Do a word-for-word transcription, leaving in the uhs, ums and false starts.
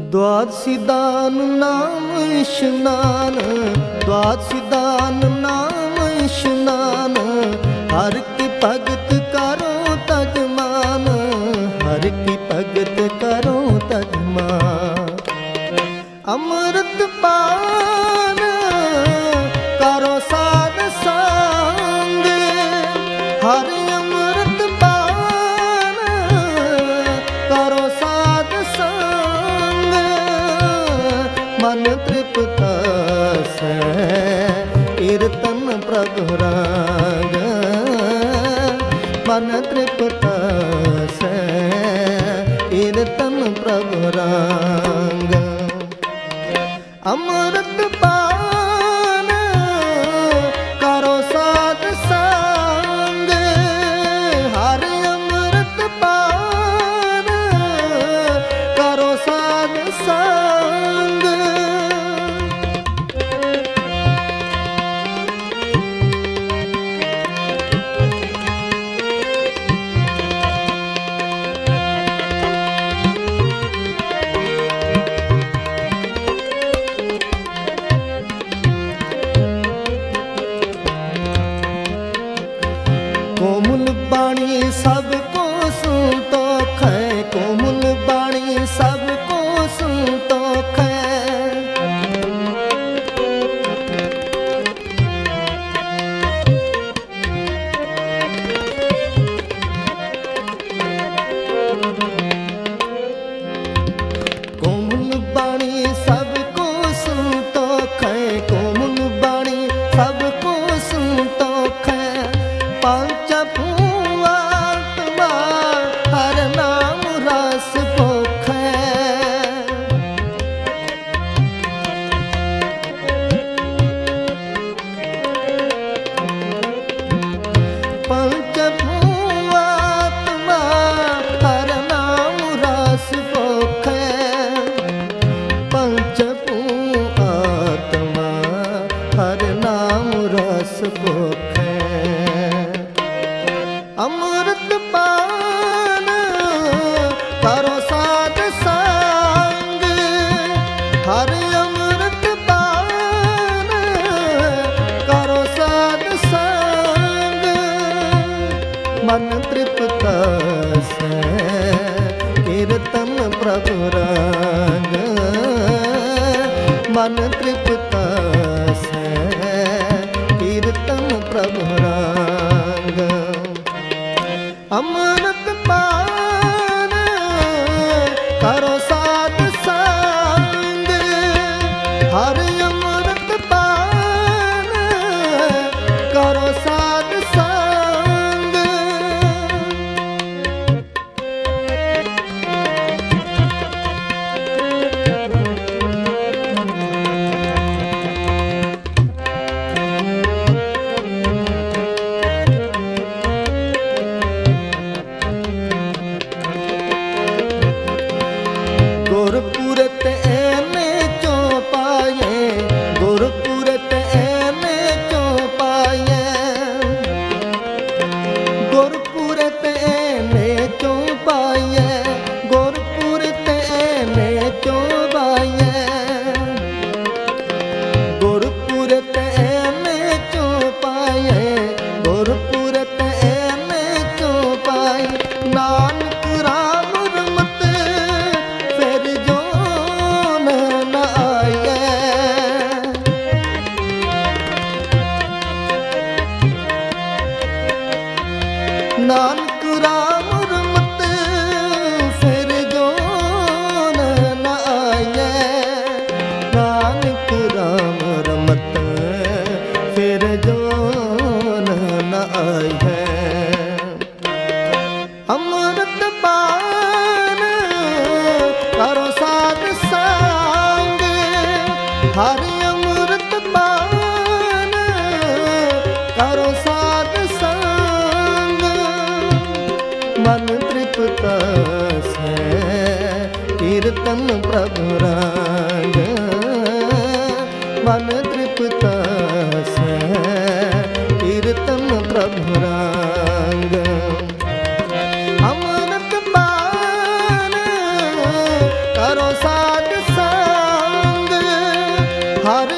द्वादशी दान नाम स्नान, द्वादशी दान नाम स्नान, हर की भगत करो तजमान, हर की भगत करो तजमान। अमृत पान करो साध संग, हर अमृत पान करो साध संग, मन तृप्त से कीर्तन प्रभु रंग, मन तृप्त से कीर्तन प्रभु रंग। अमृत पान करो साध संग, हर अमृत पान करो साध संग। कोमल बाणी सबको सुनतो खे, कोमल बाणी सबको सुनतो खे, कोमल बाणी सबको सुनतो खे, कोमल बाणी सबको सुनतो खे। पंच हर नाम रस पोखै, पंच भूआत्मा हर नाम रस पोखै, पंच भूआत्मा हर नाम रस पोखै। अमृत पान करो साध संग, हर अमृत पान करो साध संग, मन तृप्त से कीर्तन प्रभु रंग, मन तृप्त से कीर्तन प्रभु रंग। अमृत पान करो साध संग, हर अमृत पान करो साध संग। गुरपुरत ऐने चो पाए, गुरपुरत ऐने चो पाए, गुरपुरत ऐने चो पाए, गुरपुरत ऐने चो पाए, गुरपुरत ऐने चो पाए, गुरपुरत ऐने चो पाए। नानक राम रमत फिर जो न आए, नानक राम रमत फिर जो न आए, नानक राम रमत फिर जो न आए। अमृत पान करो साध संग, हर अमृत पान करो साध संग, मन तृप्त से कीर्तन प्रभु रंग, मन तृप्त से कीर्तन प्रभु रंग। अमृत पान करो साध हर